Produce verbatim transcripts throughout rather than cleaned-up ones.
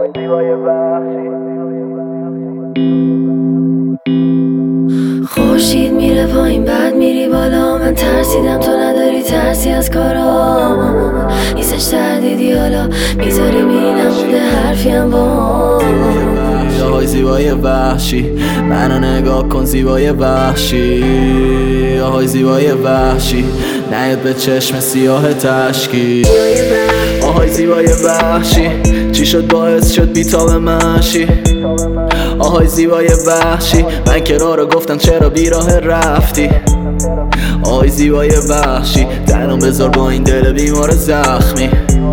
خورشید میره پایین بعد میری بالا، من ترسیدم تو نداری ترسی از کارام، نیستش تردیدی حالا میذاری میری نمونده حرفیم با آهای زیبای وحشی منو نگاه کن زیبای وحشی، آهای زیبای وحشی نیاد به چشم سیاه تشکی، آهای زیبای وحشی چی شد باعث شد بیتاب منشی، آهای زیبای وحشی من که راه رو گفتم چرا بیراه رفتی، آهای زیبای وحشی تنم بذار با این دل بیمار زخمی،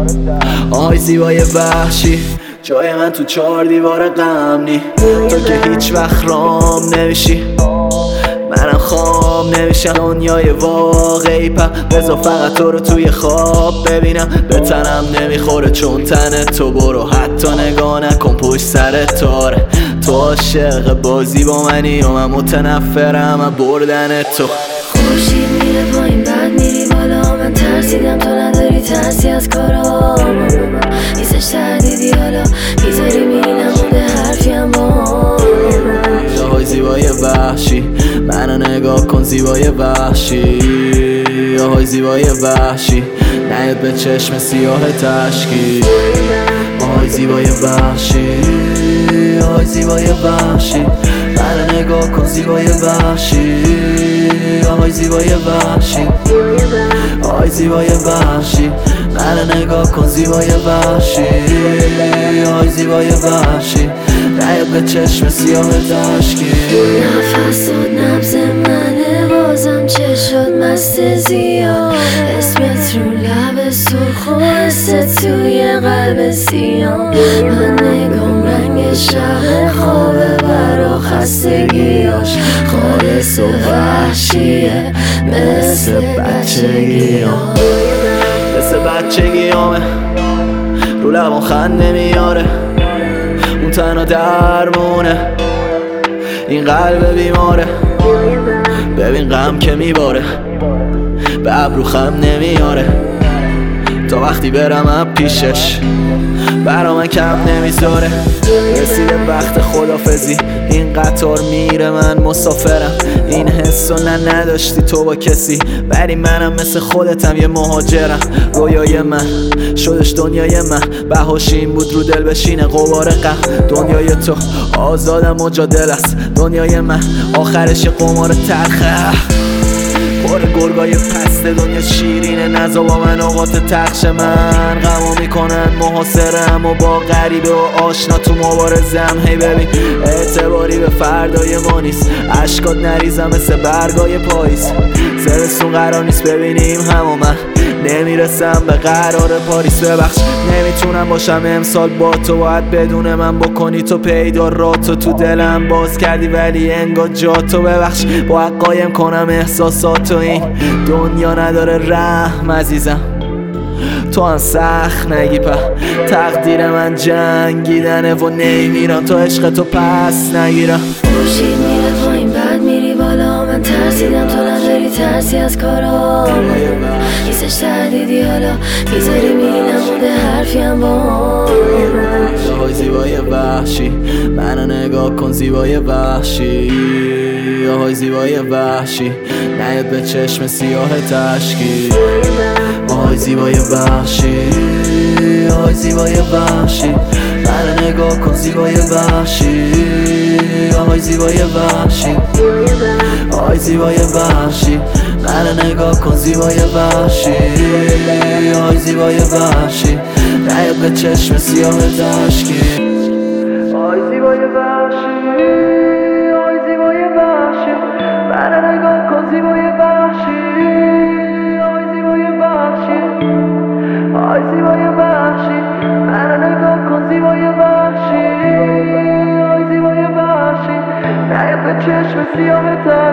آهای زیبای وحشی جای من تو چهار دیوار غم نی، تو که هیچ وقت رام نمیشی منم خام نمیشم دنیای واقعی، پا بذار فقط تو رو توی خواب ببینم، به تنم نمیخوره چون تن تو، برو حتی نگاه نکن پشت سر تاره، تو عاشق بازی با منی و من متنفرم از بردن تو. خورشید میره پایین بعد میری بالا، من ترسیدم تو نداری ترسی از کارام، نیستش تردیدی حالا میذاری میری نمونده حرفیم با آهای زیبای وحشی منو نگاه کن زیبای وحشی، آهای زیبای وحشی نیاد به چشم سیاه تشکی، آهای زیبای وحشی، آهای زیبای وحشی منو نگاه کن زیبای وحشی، آهای زیبای وحشی، آهای زیبای وحشی منو نگاه کن زیبای وحشی، آهای زیبای وحشی نیاد به چشم سیاه تشکی، نفس داد نبض منه بازم چه شد مست زیاد، اسمت رو لب سرخ و حست توی قلب سیاه، من نگام رنگ شب خوابه برا خستگیاش، خالص و وحشیه مثل بچگیام، مثل بچگیامه رو لبان خنده میاره، اون تنها درمونه این قلب بیماره، ببین غم که میباره به ابرو خم نمیاره، تا وقتی برم اب پیشش برا من کم نمیذاره، رسیده وقت خدافزی این قطار میره من مسافرم، این حسو نه نداشتی تو با کسی ولی منم مثل خودتم یه مهاجرم، رویای من شدش دنیای من، بهاش این بود رو دل بشینه غبار غم، دنیای تو آزادم مجادل است، دنیای من آخرش یه قمار تلخه پر گرگای پست، دنیا شیرینه نزا با من اوقات تخش من، غمو میکنن محاصرم و با غریبه و آشنا تو مبارزم، هی ببین اعتباری به فردای ما نیست، اشکات نریزم مثل برگای پاییز، زمستون قرار نیست ببینیم هم و من نمیرسم به قرار پاریس، ببخش نمیتونم باشم امسال با تو، باید بدون من بکنی تو پیدا راتو، تو دلم باز کردی ولی انگار جاتو، ببخش باید قایم کنم احساساتو، این دنیا نداره رحم عزیزم تو هم سخت نگی، په تقدیر من جنگیدنه و نمیرم تا عشق تو پس نگیرم. خورشید میره پایین بعد میری بالا، من ترسیدم تو نداری ترسی از کارام، نیستش تردیدی حالا میذاری میری نمونده حرفیم با آهای زیبای وحشی منو نگاه کن زیبای وحشی، آهای زیبای وحشی نیاد به چشم سیاه تشکی، آهای زیبای وحشی، آهای زیبای وحشی منو نگاه کن زیبای وحشی، آهای زیبای وحشی، آهای زیبای وحشی منو نگاه کن زیبای وحشی، آهای زیبای وحشی نیاد به چشم سیاه تشکی، آهای زیبای وحشی، آهای زیبای وحشی منو نگاه کن زیبای وحشی، آهای زیبای وحشی، آهای زیبای وحشی منو نگاه کن زیبای وحشی، آهای زیبای وحشی نیاد به چشم سیاه تشکی.